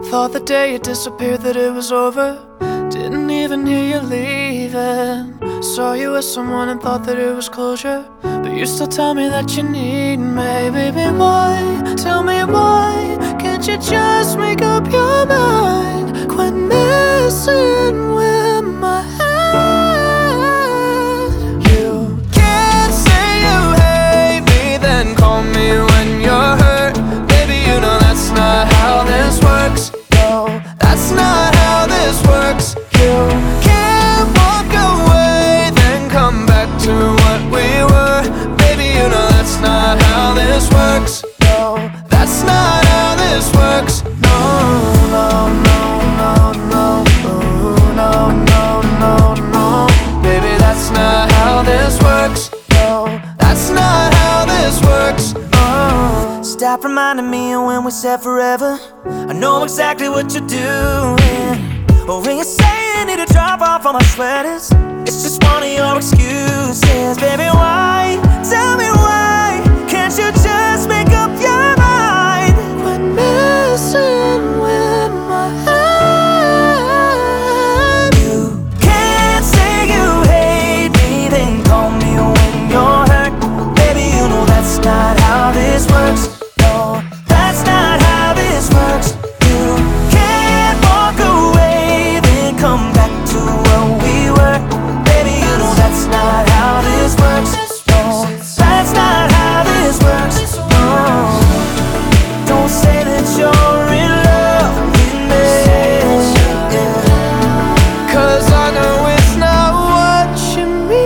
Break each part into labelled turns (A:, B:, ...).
A: Thought the day you disappeared that it was over. Didn't even hear you leaving. Saw you with someone and thought that it was closure, but you still tell me that you need me. Baby, why? Tell me why. Can't you just make up your mind? Quit messing with my head. You can't say you hate me, then call me when you're hurt. Baby, you know that's not how this works. No, that's not how this works. You can't walk away, then come back to what we were. Baby, you know that's not how this works. No, that's not how this works. No, no, no, no, no. Ooh, no, no, no, no. Baby, that's not how this works. No, that's not how this works. Stop reminding me of when we said forever. I know exactly what you're doing. Or when you say you need to drop off all my sweaters, it's just one of your excuses. Baby, why? Tell me why. Can't you just make up your mind? Quit messing with my head. You can't say you hate me, then call me when you're hurt. Baby, you know that's not how this works. No, that's not how this works. You can't walk away, then come back to what we were. Baby, you know that's not how this works. No, that's not how this works. No, don't say that you're in love with me, yeah. 'Cause I know it's not what you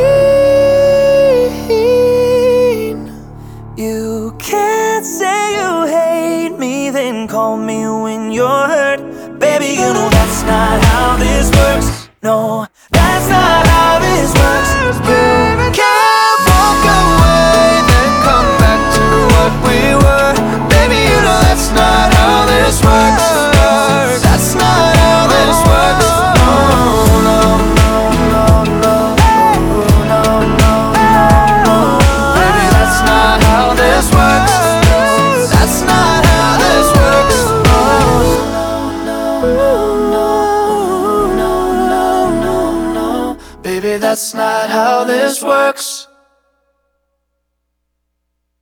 A: mean. You can't say you hate me, then call me when you're hurt. Baby, you know that's not how this works. No, that's not how this works. You can't walk away, then come back to what we were. Baby, you know that's not how this works. That's not how this works. No, no, no, no, no. No, no, no, no. Baby, that's not how this works. That's not how this works. No, no, no, no, no, no, no, no. Baby, that's not how this works.